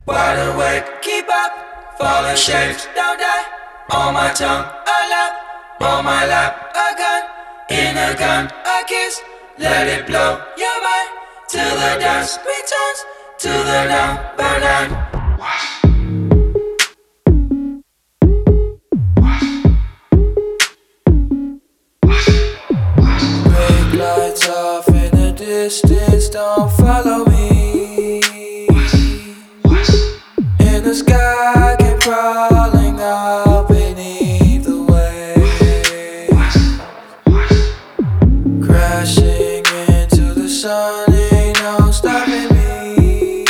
Wide awake, keep up, falling shaved, don't die. On my tongue, a lap, on my lap, a gun, in a gun, a kiss, let it blow your mind, till the dust returns to the number 9. Brake lights off in the distance, don't follow me. In the sky, keep crawling out beneath the waves, crashing into the sun, ain't no stopping me.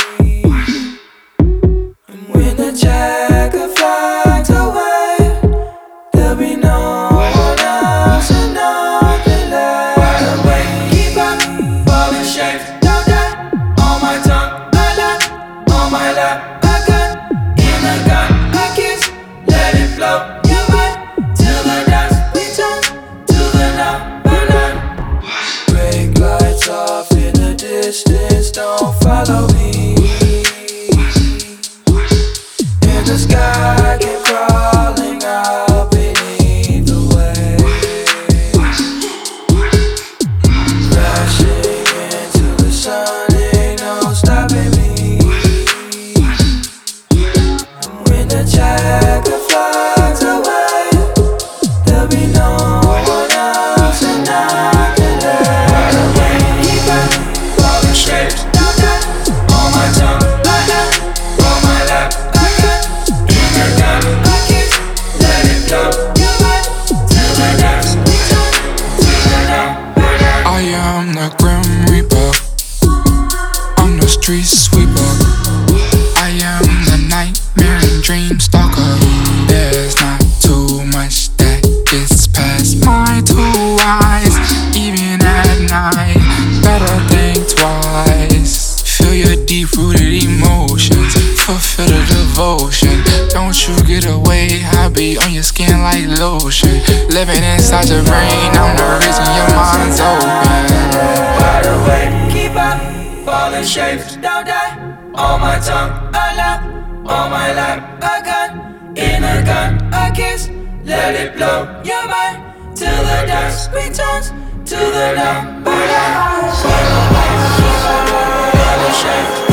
And when the checker flies away, there'll be no one else and nothing left. Wide awake, keep up, falling shaved, don't die. On my tongue, a lap, on my lap, a gun, in a gun, a kiss, let it blow your mind, till the dust returns to the number 9. Brake lights off in the distance, don't follow me. In the sky, keep crawling out beneath the waves, crashing into the sun, ain't no stopping me. And when the checker flies away, there'll be no one else and nothing left. Wide awake, keep up, falling shaved, don't die. On my tongue, a lap, on my lap, a gun, in a gun, a kiss, let it blow your mind, till the dust returns to the number 9. I am the Grim Reaper, I'm the street sweeper. I am the nightmare and dream stalker. There's not too much that gets past my 2 eyes. Even at night, better think twice. Feel your deep-rooted emotions, fulfill the devotion. Don't you get away, I be on your skin like lotion. Living inside your brain, I'm the reason your mind's open. Wide awake, keep up, falling shaved, don't die. On my tongue, a lap, on my lap, a gun, in a gun, a kiss, let it blow your mind, till the dust returns to the number 9. Wide awake, keep up, falling shaved.